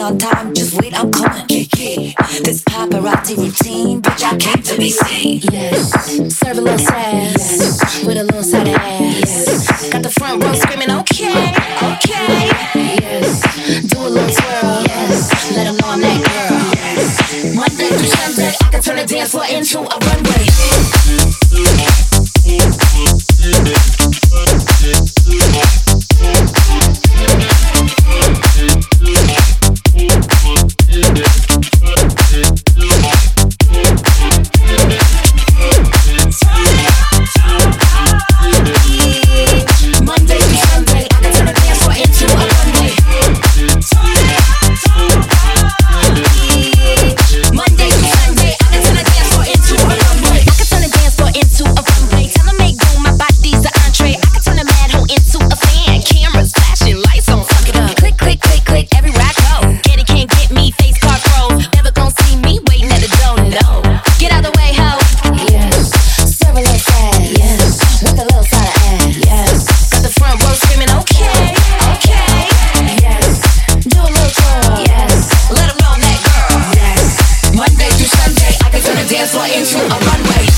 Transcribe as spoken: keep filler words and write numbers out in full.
on time, just wait, I'm coming. Kiki, this paparazzi routine, bitch, I came to be seen. Yes, serve a little sass, yes. With a little side of ass. Yes. Got the front row screaming, okay, okay. Yes, do a little twirl. Yes, let them know I'm that girl. Yes. Monday through Sunday, I can turn the dance floor into a runway. Dance floor into a runway.